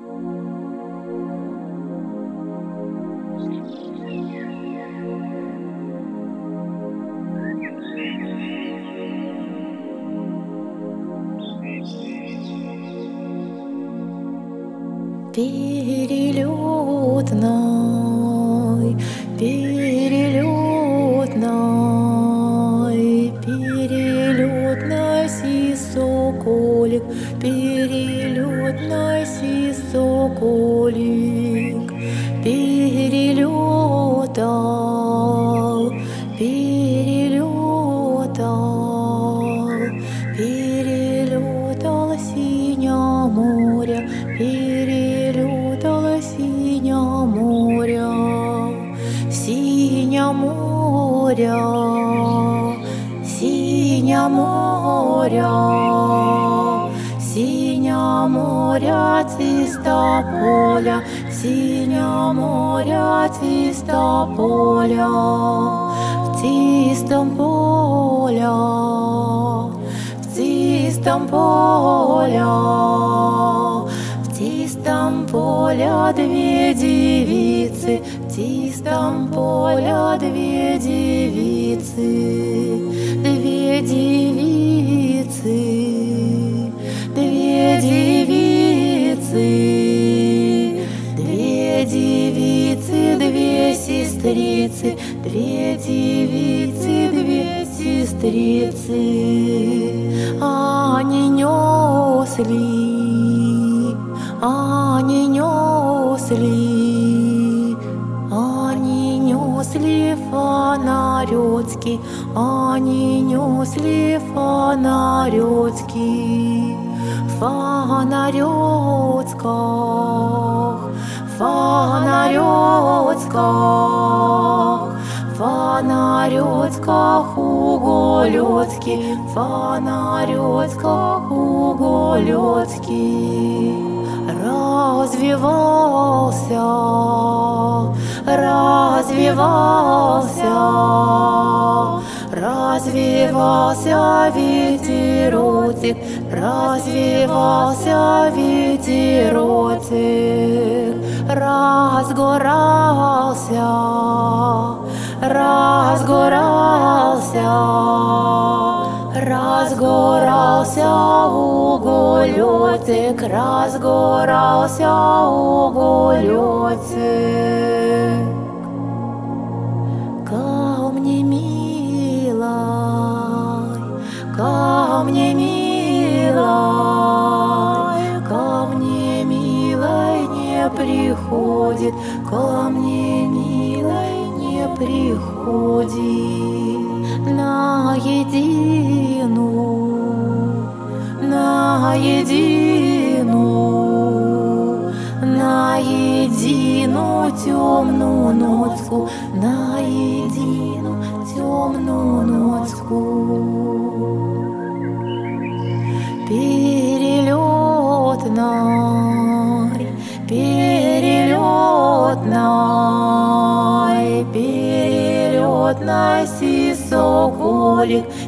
Перелетной, перелетной, перелетной соколик, перелетной соколик, перелетал, перелетал, перелетал синее море, перелетал синее море, синее море, синее море, синее море, чисто поле, синее море, чисто поле, в чистом поле, в чистом поле. В чистом поле две девицы, в чистом поле две девицы, две девицы, две девицы, две девицы, две сестрицы, две девицы, две сестрицы, они несли. Они несли фонарёцки, они несли фонарёцки, фонарёцках, фонарёцках, фонарёцках уголёцки, фонарёцках уголёцки. Развивался, развивался, развивался ветерочек, развивался ветерочек, разгорался, разгорался, разгорался уголёцек, разгорался уголёцек. Ко мне, милой, ко мне, милой, ко мне, милой, не приходит, ко мне, милой, не приходит. На единую, на единую, на единую темную ночку, на единую темную ночку. Перелетной, перелетной, перелетной соколик,